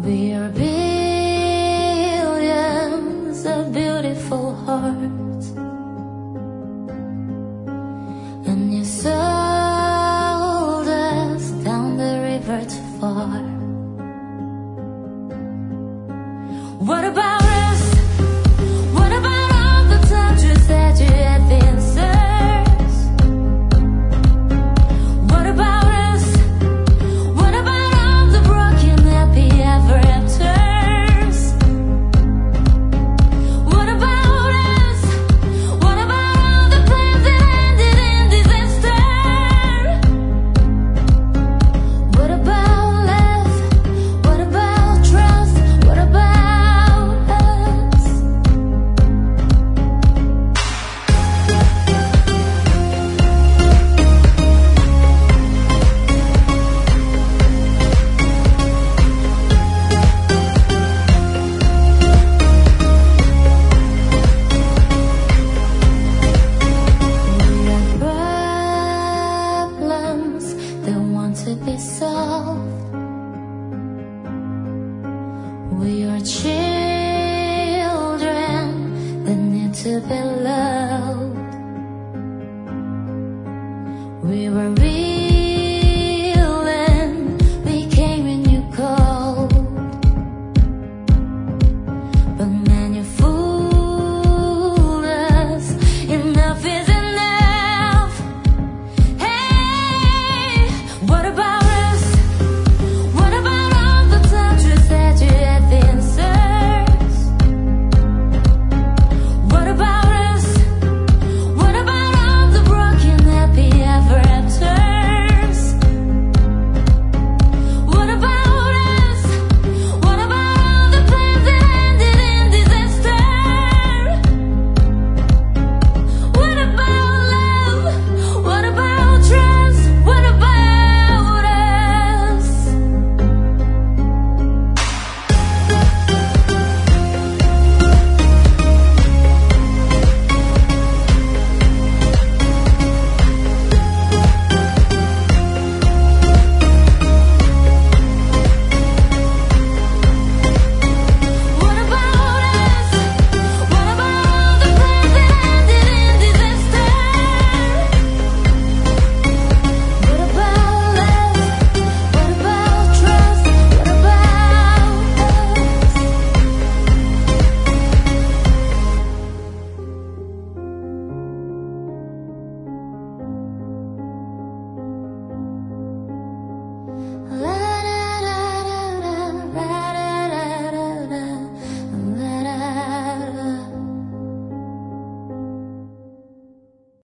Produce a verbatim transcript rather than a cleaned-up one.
We are billions of beautiful hearts, and you sold us down the river too far. What about us? What about all the touches that you had been served? What about us? What about all the broken happy ever afters? What about us? What about all the plans that ended in disaster? What about love? What about trust? What about problems that want to be solved? We are children